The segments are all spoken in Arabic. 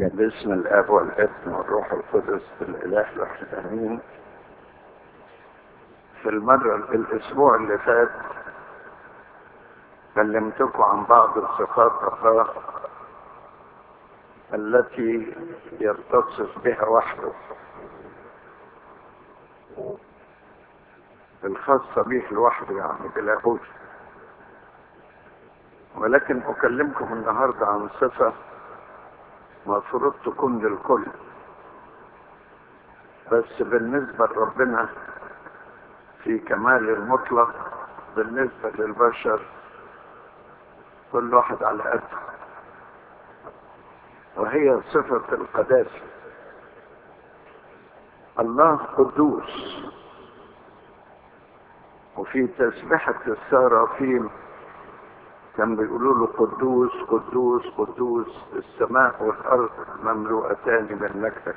باسم الاب والابن والروح القدس الاله الواحد امين. في الاسبوع اللي فات كلمتكم عن بعض الصفات الله التي يتصف بها وحده الخاصة به لوحده، يعني بلاهوت. ولكن أكلمكم النهاردة عن صفة مفروض تكون للكل، بس بالنسبة لربنا في كمال المطلق، بالنسبة للبشر كل واحد على قده، وهي صفة القداسة. الله قدوس، وفي تسبيحة السرافيم كان بيقولوا له قدوس قدوس قدوس، السماء والأرض مملوءتان من مجدك.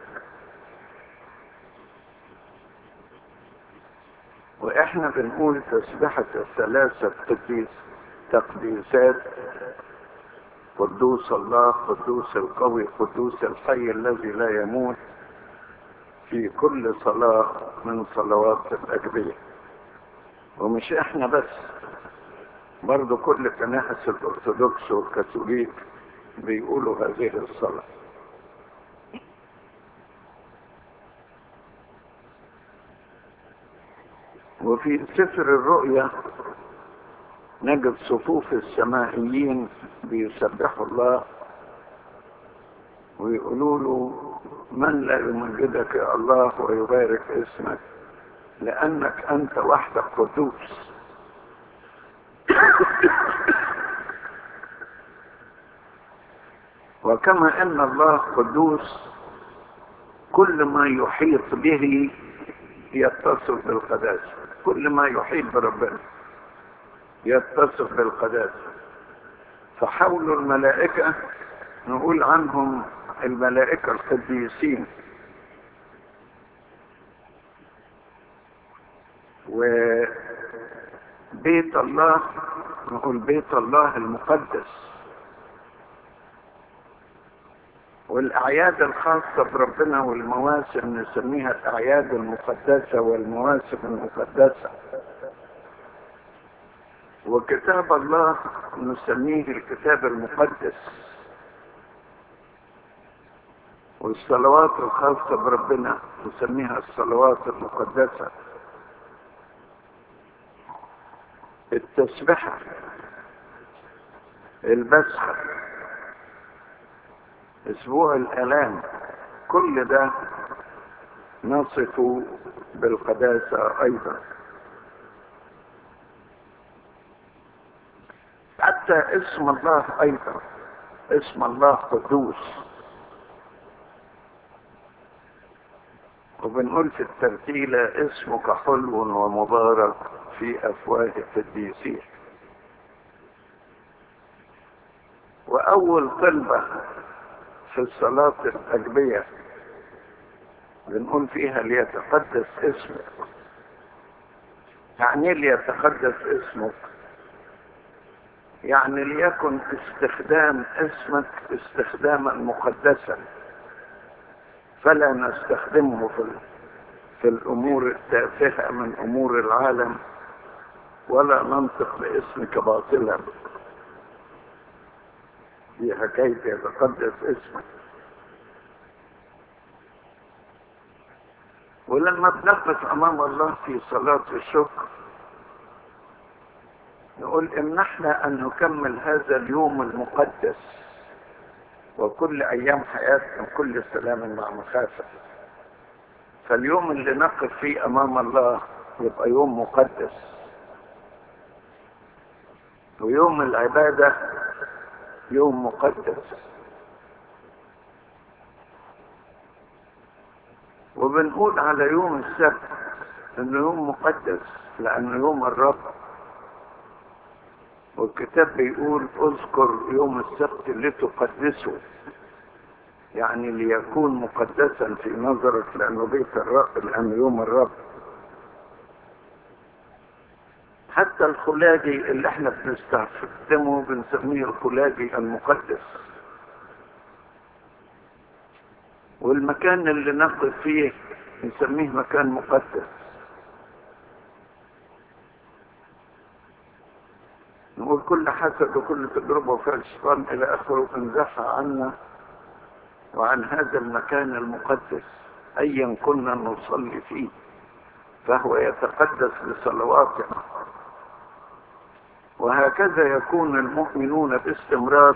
وإحنا بنقول تسبيحة الثلاثة تقديسات: قدوس الله، قدوس القوي، قدوس الحي الذي لا يموت، في كل صلاة من صلوات الأجبية. ومش إحنا بس، برضو كل كنائس الأرثوذكس والكاثوليك بيقولوا هذه الصلاة. وفي سفر الرؤيا نجد صفوف السمائيين بيسبحوا الله ويقولوا له: من لا يمجدك يا الله ويبارك اسمك، لأنك أنت وحدك قدوس. وكما أن الله قدوس، كل ما يحيط به يتصف بالقداسة. كل ما يحيط بربنا يتصف بالقداسة. فحول الملائكة نقول عنهم الملائكة القديسين، وبيت الله نقول بيت الله المقدس. والأعياد الخاصة بربنا والمواسم نسميها الأعياد المقدسة والمواسم المقدسة. وكتاب الله نسميه الكتاب المقدس. والصلوات الخاصة بربنا نسميها الصلوات المقدسة. التسبحة، البسخة، اسبوع الآلام، كل ده نصف بالقداسة أيضا. حتى اسم الله أيضا، اسم الله قدوس. وبنقول في الترتيلة: اسمك حلو ومبارك في أفواه القديسين. وأول طلبة في الصلاة الأجبية بنقول فيها: ليتقدس اسمك. يعني ليتقدس اسمك، يعني ليكن استخدام اسمك استخداما مقدسا، فلا نستخدمه في الأمور التافهة من أمور العالم، ولا ننطق باسمك باطلا. دي حكاية يتقدس اسمك. ولما بنقف أمام الله في صلاة الشكر نقول: امنحنا أن نكمل هذا اليوم المقدس وكل أيام حياتنا بكل سلام مع مخافة. فاليوم اللي نقف فيه أمام الله يبقى يوم مقدس، ويوم العبادة يوم مقدس. وبنقول على يوم السبت انه يوم مقدس لانه يوم الرب. والكتاب بيقول: اذكر يوم السبت لتقدسه، يعني ليكون مقدسا في نظرك لانه بيت الرب، لانه يوم الرب. حتى الخلاجي اللي احنا بنستخدمه بنسميه الخلاجي المقدس. والمكان اللي نقف فيه نسميه مكان مقدس. نقول كل حسد وكل تجربة وفعل الشيطان إلى آخره انزحها عنا وعن هذا المكان المقدس أيا كنا نصلي فيه، فهو يتقدس بصلواتنا. وهكذا يكون المؤمنون باستمرار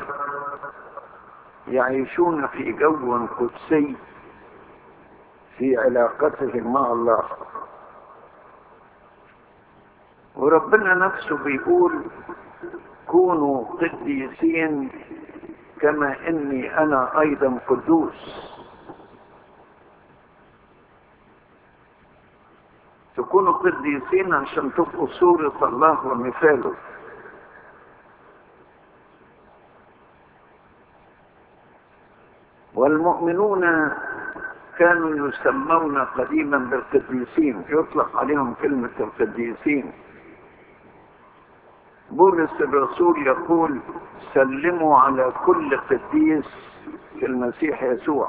يعيشون في جو قدسي في علاقتهم مع الله. وربنا نفسه بيقول كونوا قديسين كما اني انا ايضا قدوس. تكونوا قديسين عشان تبقوا صورة الله ومثاله. والمؤمنون كانوا يسمون قديما بالقديسين، يطلق عليهم كلمة القديسين. بولس الرسول يقول سلموا على كل قديس في المسيح يسوع،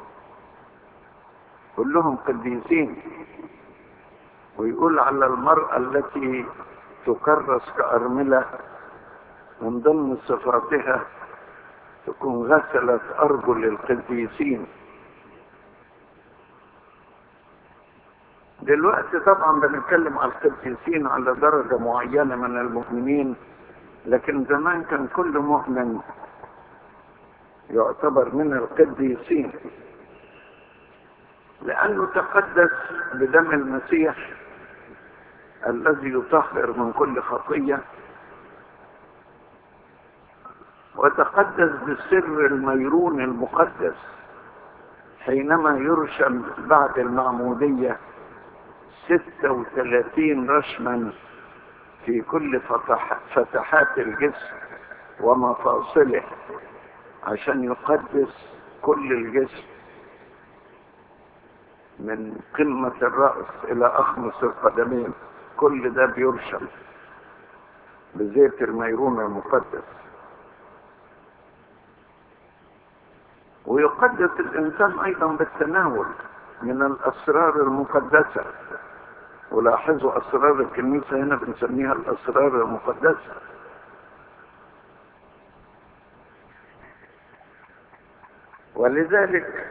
كلهم قديسين. ويقول على المرأة التي تكرس كأرملة من ضمن صفاتها تكون غسلت أرجل القديسين. دلوقتي طبعا بنتكلم على القديسين على درجة معينة من المؤمنين، لكن زمان كان كل مؤمن يعتبر من القديسين، لأنه تقدس بدم المسيح الذي يطهر من كل خطية، وتقدس بالسر الميرون المقدس حينما يرشم بعد المعمودية 36 رشما في كل فتحات الجسم ومفاصله عشان يقدس كل الجسم من قمة الرأس إلى أخمص القدمين. كل ده بيرشم بزيت الميرون المقدس. ويقدس الإنسان أيضا بالتناول من الأسرار المقدسة. ولاحظوا أسرار الكنيسة هنا بنسميها الأسرار المقدسة. ولذلك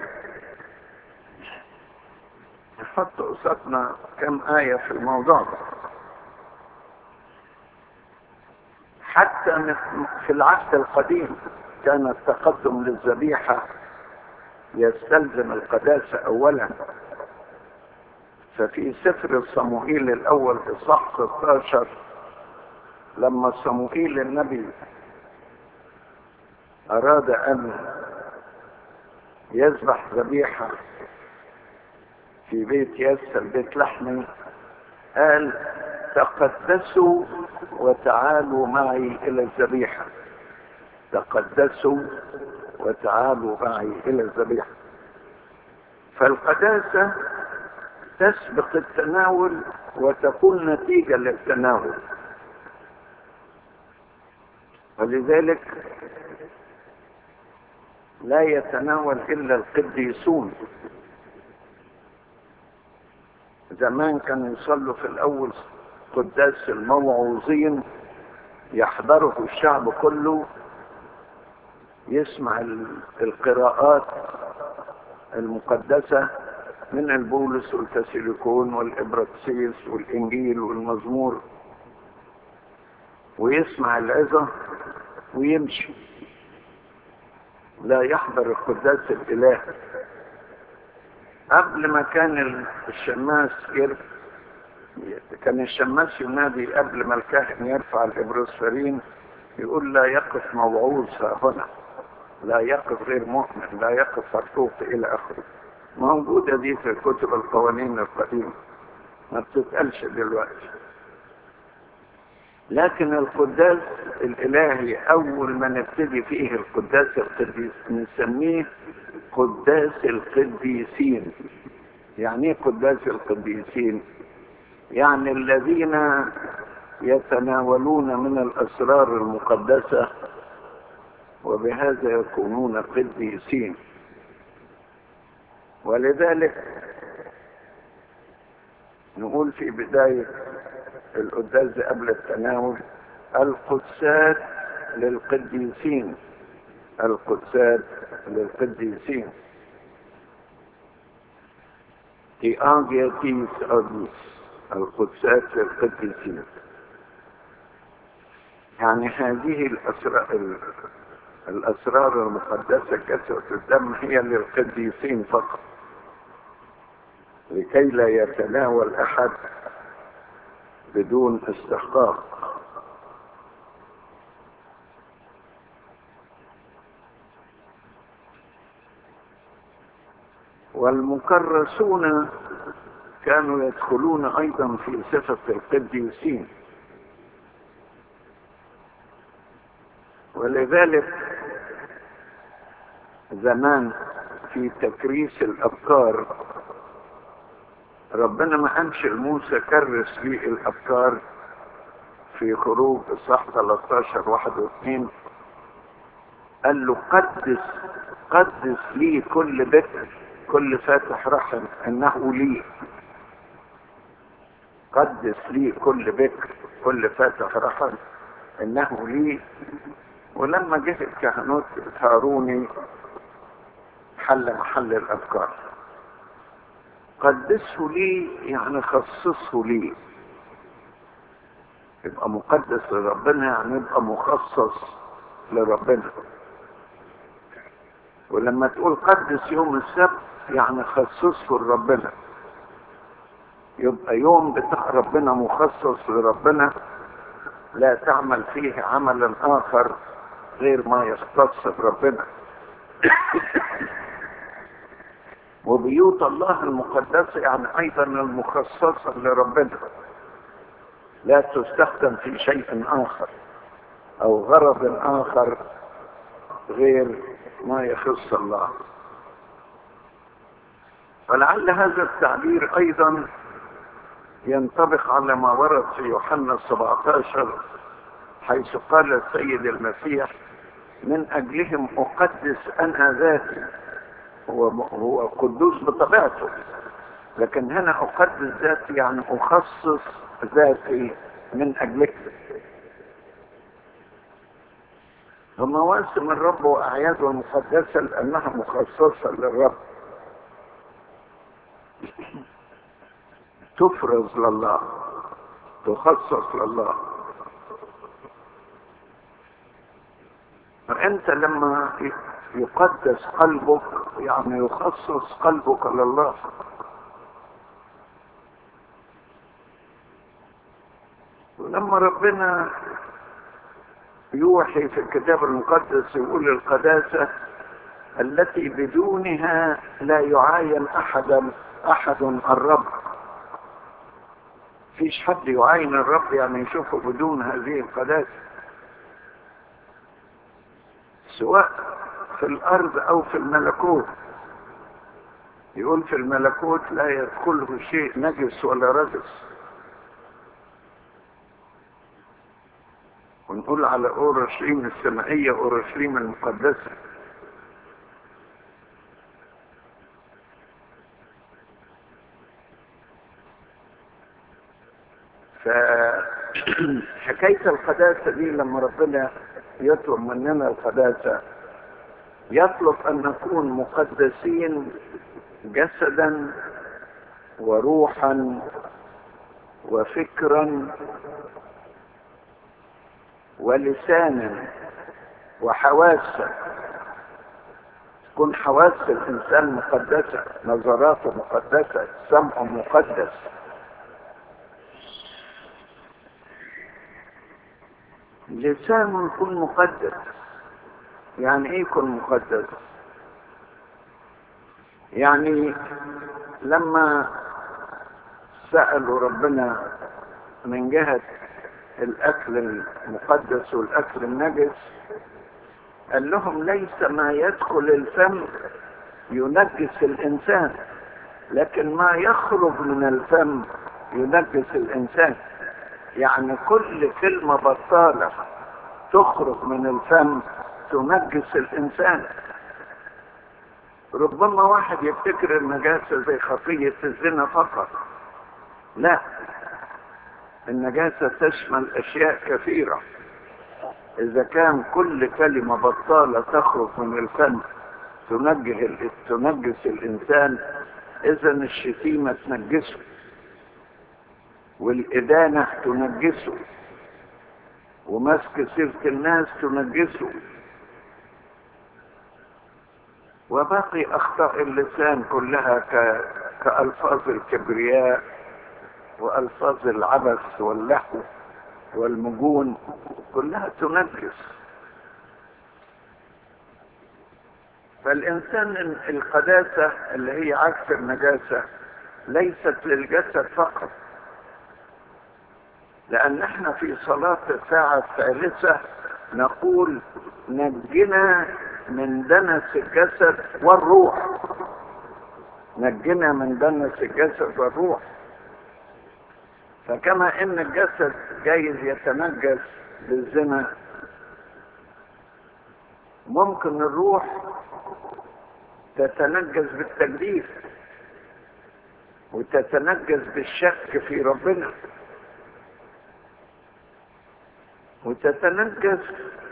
نحط قصتنا كم آية في الموضوع ده. حتى في العهد القديم كان التقدم للذبيحة يستلزم القداسة أولا. ففي سفر صموئيل الأول في إصحاح 16 لما صموئيل النبي أراد أن يذبح ذبيحة في بيت يسر بيت لحمي قال تقدسوا وتعالوا معي إلى الذبيحة. تقدسوا وتعالوا معي إلى الذبيحة. فالقداسة تسبق التناول وتكون نتيجة للتناول. ولذلك لا يتناول إلا القديسون. زمان كانوا يصلوا في الأول قداس الموعوظين، يحضره الشعب كله يسمع القراءات المقدسة من البولس والكاثوليكون والإبراكسيس والإنجيل والمزمور، ويسمع العظة ويمشي، لا يحضر القداس الإلهي. قبل ما كان الشماس كان الشماس ينادي قبل ما الكاهن يرفع الإبروسفرين يقول لا يقف موعوظ هنا، لا يقف غير مؤمن، لا يقف فرطوط إلى آخره. موجودة دي في كتب القوانين القديمة، ما بتتقالش دلوقتي. لكن القداس الإلهي أول ما نبتدي فيه القداس القديس نسميه قداس القديسين. يعني ايه قداس القديسين؟ يعني الذين يتناولون من الأسرار المقدسة وبهذا يكونون قديسين. ولذلك نقول في بداية القداس قبل التناول: القدسات للقديسين، القدسات للقديسين. Die Agiatis August، القدسات للقديسين. يعني هذه الأسرار المقدسة كثرة الدم هي للقديسين فقط، لكي لا يتناول أحد بدون استحقاق. والمكرسون كانوا يدخلون أيضا في صفة القديسين، ولذلك زمان في تكريس الأبكار ربنا ما قالش لموسى كرس لي الأبكار في خروج إصحاح 13 1 و2، قال له قدس لي كل بكر كل فاتح رحم انه لي، قدس لي كل بكر كل فاتح رحم انه لي. ولما جه الكهنوت هاروني حل محل الأبكار. قدسه لي يعني خصصه لي، يبقى مقدس لربنا يعني يبقى مخصص لربنا. ولما تقول قدس يوم السبت يعني خصصه لربنا، يبقى يوم بتاع ربنا مخصص لربنا، لا تعمل فيه عملا آخر غير ما يختص بربنا. وبيوت الله المقدسة يعني أيضا المخصصة لربنا، لا تستخدم في شيء آخر أو غرض آخر غير ما يخص الله. ولعل هذا التعبير أيضا ينطبق على ما ورد في يوحنا 17 حيث قال السيد المسيح: من أجلهم أقدس أنا ذاتي. هو قدوس بطبيعته، لكن هنا أقدس ذاتي يعني أخصص ذاتي من أجلك. ومواسم الرب وأعياده المقدسة لأنها مخصصة للرب، تفرز لله، تخصص لله. فأنت لما يقدس قلبك يعني يخصص قلبك لله. ولما ربنا يوحي في الكتاب المقدس يقول القداسة التي بدونها لا يعاين أحد الرب. فيش حد يعاين الرب يعني يشوفه بدون هذه القداسة، سواء في الأرض أو في الملكوت. يقول في الملكوت لا يدخله شيء نجس ولا رجس. ونقول على أورشليم السمائية أورشليم المقدسة. فحكاية القداسة دي لما ربنا يطلب مننا القداسة يطلب أن نكون مقدسين جسدا وروحا وفكرا ولسانا وحواسا. تكون حواس الإنسان مقدسة، نظراته مقدسة، سمعه مقدس. لسانه يكون مقدس. يعني ايه يكون مقدس؟ يعني لما سألوا ربنا من جهة الأكل المقدس والأكل النجس قال لهم ليس ما يدخل الفم ينجس الإنسان، لكن ما يخرج من الفم ينجس الإنسان. يعني كل كلمة بطالة تخرج من الفم تنجس الإنسان. ربما واحد يفتكر النجاسة زي خطية الزنا فقط. لا، النجاسة تشمل أشياء كثيرة. إذا كان كل كلمة بطالة تخرج من الفم تنجس الإنسان، إذا الشتيمة تنجسه، والإدانة تنجسه، ومسك سيرة الناس تنجسه، وباقي أخطاء اللسان كلها كألفاظ الكبرياء وألفاظ العبث واللهو والمجون كلها تنجس. فالإنسان القداسة اللي هي عكس النجاسة ليست للجسد فقط، لأن احنا في صلاة الساعة الثالثة نقول نجنا من دنس الجسد والروح. نجنا من دنس الجسد والروح. فكما ان الجسد جايز يتنجس بالزنا، ممكن الروح تتنجس بالتجديف وتتنجس بالشك في ربنا وتتنجس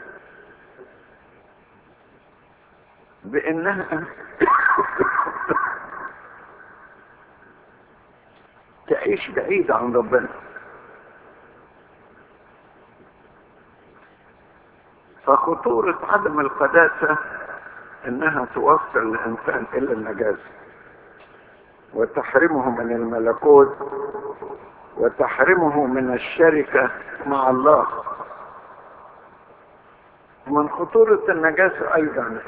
بانها تعيش بعيد عن ربنا. فخطورة عدم القداسة انها توصل الانسان الى النجاسة وتحرمه من الملكوت وتحرمه من الشركة مع الله. ومن خطورة النجاسة ايضا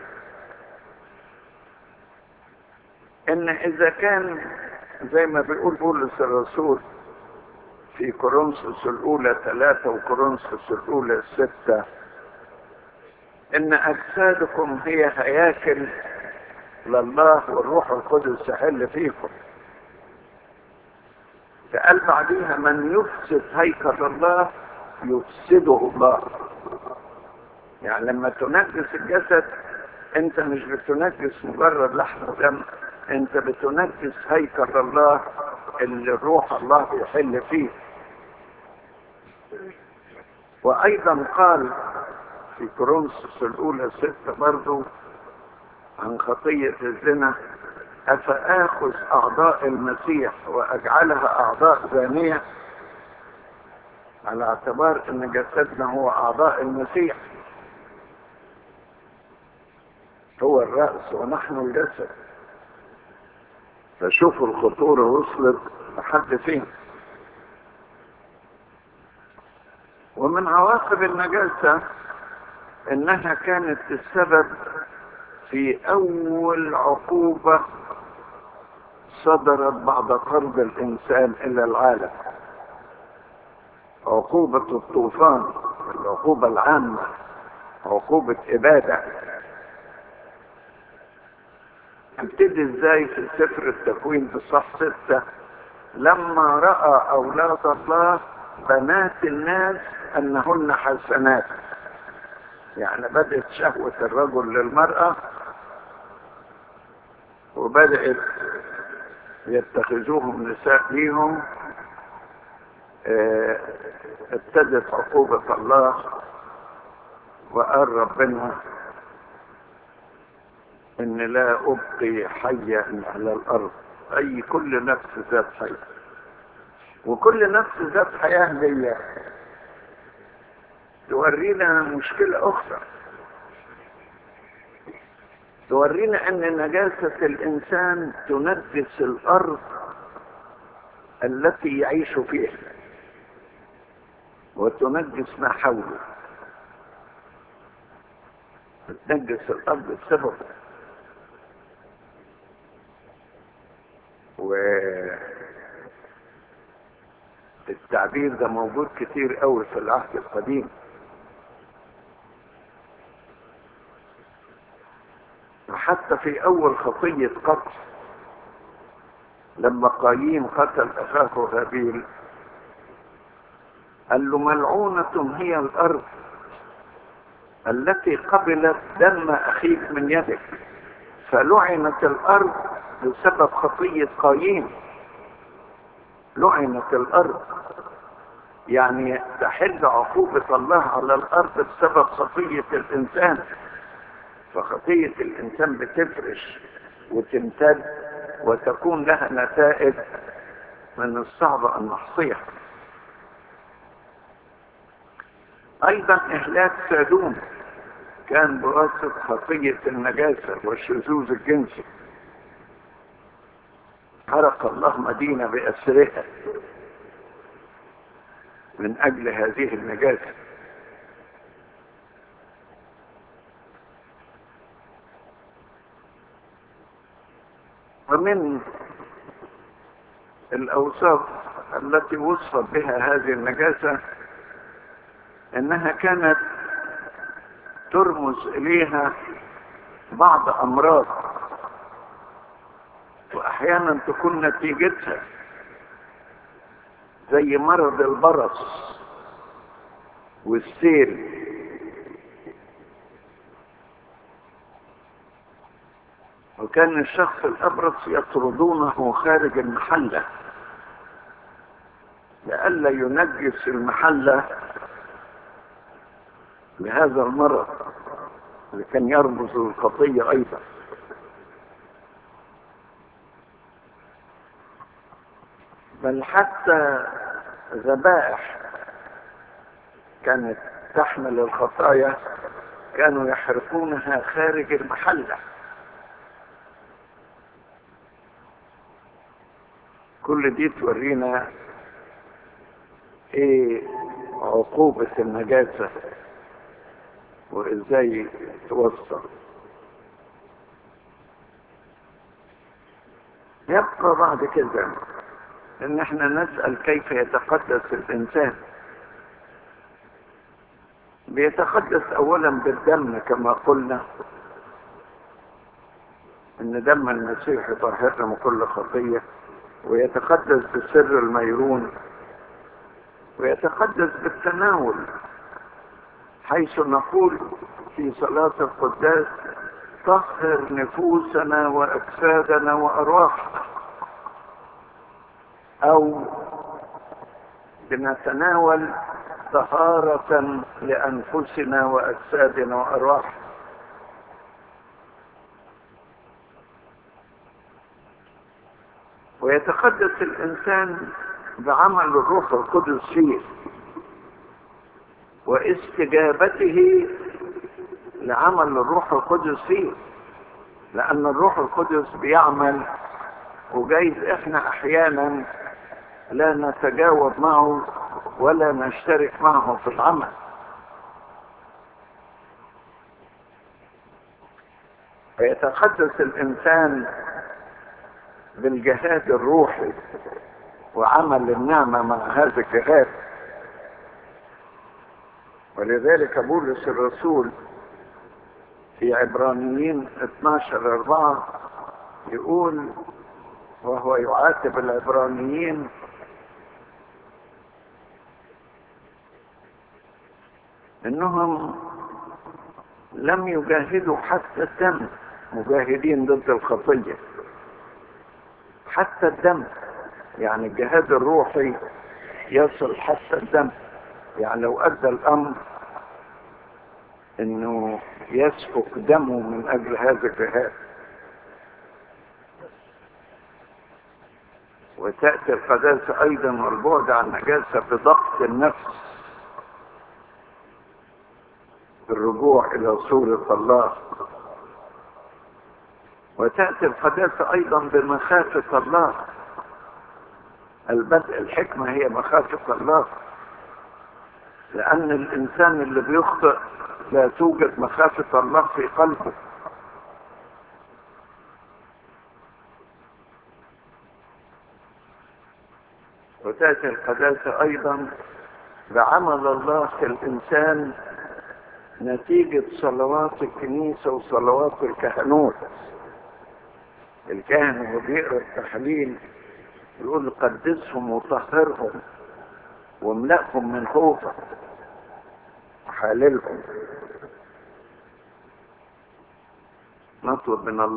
ان اذا كان زي ما بيقول بولس الرسول في كورنثوس الاولى 3 وكورنثوس الاولى 6 ان اجسادكم هي هياكل لله والروح القدس يحل فيكم. فقال بعديها من يفسد هيكل الله يفسده الله. يعني لما تنجس الجسد انت مش بتنجس مجرد لحم ودم، انت بتنجس هيكل الله اللي روح الله يحل فيه. وايضا قال في كورنثوس الاولى 6 برضو عن خطية الزنا افاخذ اعضاء المسيح واجعلها اعضاء زانية، على اعتبار ان جسدنا هو اعضاء المسيح، هو الرأس ونحن الجسد. فشوفوا الخطورة وصلت لحد فين. ومن عواقب النجاسة انها كانت السبب في اول عقوبة صدرت بعد طرد الانسان الى العالم، عقوبة الطوفان، العقوبة العامة، عقوبة ابادة. ابتدي ازاي في سفر التكوين في صح 6 لما رأى اولاد الله بنات الناس انهن حسنات. يعني بدأت شهوة الرجل للمرأة وبدأت يتخذوهم نساء ليهم. ابتدت عقوبة الله وقال ربنا ان لا ابقي حيا على الارض، اي كل نفس ذات حياة. وكل نفس ذات حياة دي تورينا مشكلة اخرى، تورينا ان نجاسة الانسان تنجس الارض التي يعيش فيها وتنجس ما حوله، تنجس الارض بسبب. والتعبير ده موجود كتير قوي في العهد القديم. وحتى في اول خطية قتل لما قايين قتل اخاه هابيل قال له ملعونة هي الارض التي قبلت دم اخيك من يدك. فلعنت الأرض بسبب خطية قايين. لعنت الأرض يعني تحل عقوبة الله على الأرض بسبب خطية الإنسان. فخطية الإنسان بتفرش وتمتد وتكون لها نتائج من الصعب أن نحصيها. أيضا إهلاك سادوم كان بواسطة خطية النجاسة والشذوذ الجنسي. حرق الله مدينة بأسرها من أجل هذه النجاسة. ومن الأوصاف التي وصفت بها هذه النجاسة أنها كانت ترمز إليها بعض أمراض، وأحيانا تكون نتيجتها زي مرض البرص والسيل. وكان الشخص الأبرص يطردونه خارج المحلة لئلا ينجس المحلة بهذا المرض اللي كان يرمز للخطية أيضا. بل حتى ذبائح كانت تحمل الخطايا كانوا يحرقونها خارج المحلة. كل دي تورينا ايه عقوبة النجاسة وازاي توصل. يبقى بعد كده ان احنا نسأل كيف يتقدس الانسان. بيتقدس اولا بالدم كما قلنا ان دم المسيح يطهرنا من كل خطية، ويتقدس بسر الميرون، ويتقدس بالتناول حيث نقول في صلاة القداس طهر نفوسنا وأجسادنا وأرواحنا، أو بنتناول طهارة لأنفسنا وأجسادنا وأرواحنا. ويتقدس الإنسان بعمل الروح القدس فيه واستجابته لعمل الروح القدس فيه، لأن الروح القدس بيعمل وجايز احنا احيانا لا نتجاوب معه ولا نشترك معه في العمل. فيتقدس الإنسان بالجهاد الروحي وعمل النعمة مع هذا الجهاد. ولذلك بولس الرسول في عبرانيين 12:4 يقول وهو يعاتب العبرانيين انهم لم يجاهدوا حتى الدم، مجاهدين ضد الخطية حتى الدم. يعني الجهاد الروحي يصل حتى الدم، يعني لو ادى الامر انه يسفك دمه من اجل هذا الجهاد. وتأتي القداسة ايضا والبعد عن النجاسة بضبط النفس، بالرجوع الى صورة الله. وتأتي القداسة ايضا بمخافة الله. الحكمة هي مخافة الله، لأن الإنسان اللي بيخطئ لا توجد مخافة الله في قلبه. وتأتي القداسة أيضا بعمل الله في الإنسان نتيجة صلوات الكنيسة وصلوات الكهنوت. الكاهن وهو بيقرأ التحليل يقول قدسهم وطهرهم واملأهم من خوفك وحللهم. نطلب من الله